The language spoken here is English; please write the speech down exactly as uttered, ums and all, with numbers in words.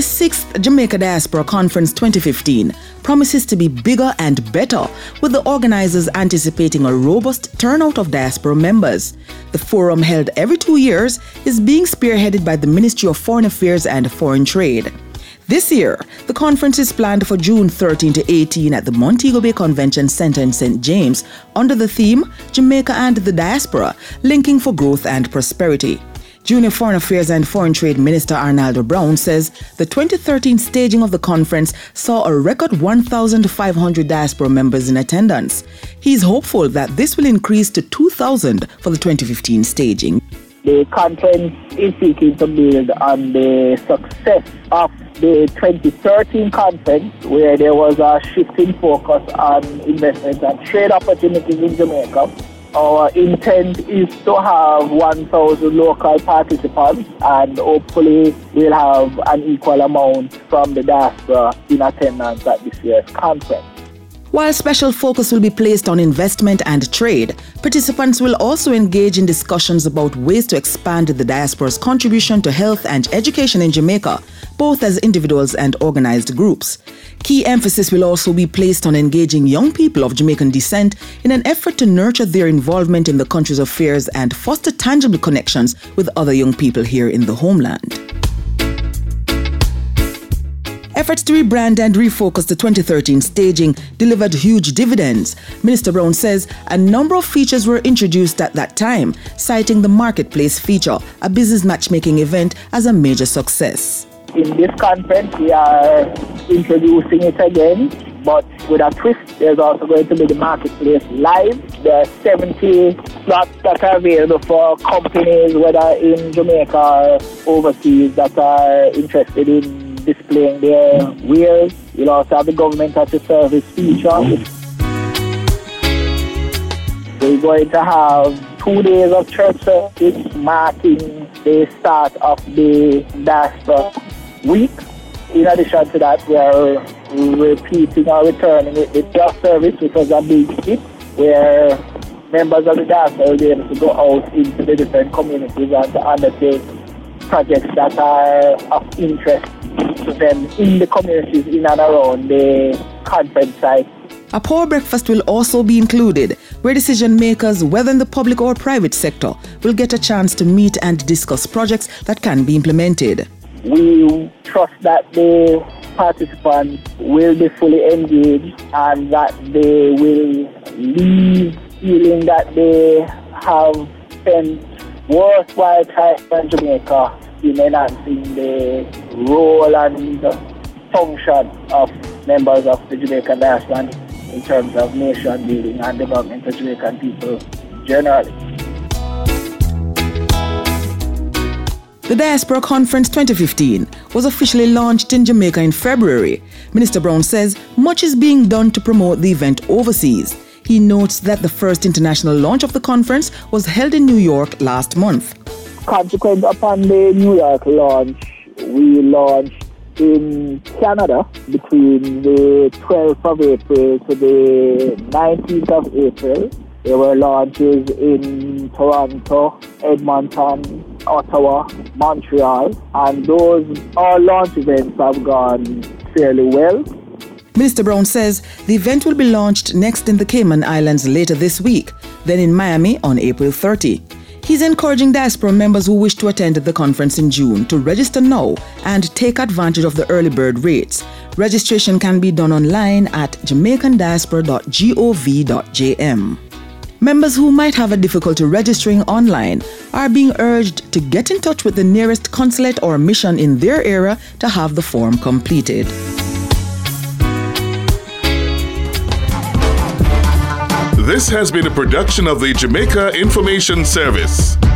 The sixth Jamaica Diaspora Conference twenty fifteen promises to be bigger and better, with the organizers anticipating a robust turnout of diaspora members. The forum, held every two years, is being spearheaded by the Ministry of Foreign Affairs and Foreign Trade. This year, the conference is planned for June thirteenth to eighteenth at the Montego Bay Convention Center in Saint James under the theme Jamaica and the Diaspora, Linking for Growth and Prosperity. Junior Foreign Affairs and Foreign Trade Minister Arnaldo Brown says the twenty thirteen staging of the conference saw a record one thousand five hundred diaspora members in attendance. He is hopeful that this will increase to two thousand for the twenty fifteen staging. The conference is seeking to build on the success of the twenty thirteen conference, where there was a shift in focus on investment and trade opportunities in Jamaica. Our intent is to have one thousand local participants, and hopefully we'll have an equal amount from the diaspora in attendance at this year's conference. While special focus will be placed on investment and trade, participants will also engage in discussions about ways to expand the diaspora's contribution to health and education in Jamaica, both as individuals and organized groups. Key emphasis will also be placed on engaging young people of Jamaican descent in an effort to nurture their involvement in the country's affairs and foster tangible connections with other young people here in the homeland. Efforts to rebrand and refocus the twenty thirteen staging delivered huge dividends. Minister Brown says a number of features were introduced at that time, citing the Marketplace feature, a business matchmaking event, as a major success. In this conference, we are introducing it again, but with a twist. There's also going to be the Marketplace Live. There are seventy slots that are available for companies, whether in Jamaica or overseas, that are interested in displaying their wares. You'll also have the government as a service feature. We're going to have two days of church service marking the start of the diaspora week. In addition to that, we are repeating or returning with the church service, which was a big hit, where members of the diaspora will be able to go out into the different communities and to undertake projects that are of interest to them in the communities in and around the conference site. A power breakfast will also be included, where decision makers, whether in the public or private sector, will get a chance to meet and discuss projects that can be implemented. We trust that the participants will be fully engaged and that they will leave feeling that they have spent worthwhile time in Jamaica in enhancing the role and function of members of the Jamaican diaspora in terms of nation building and development of Jamaican people generally. The Diaspora Conference twenty fifteen was officially launched in Jamaica in February. Minister Brown says much is being done to promote the event overseas. He notes that the first international launch of the conference was held in New York last month. Consequent upon the New York launch, we launched in Canada between the twelfth of April to the nineteenth of April. There were launches in Toronto, Edmonton, Ottawa, Montreal, and those all launch events have gone fairly well. Minister Brown says the event will be launched next in the Cayman Islands later this week, then in Miami on April thirtieth. He's encouraging diaspora members who wish to attend the conference in June to register now and take advantage of the early bird rates. Registration can be done online at jamaican diaspora dot gov dot j m. Members who might have a difficulty registering online are being urged to get in touch with the nearest consulate or mission in their area to have the form completed. This has been a production of the Jamaica Information Service.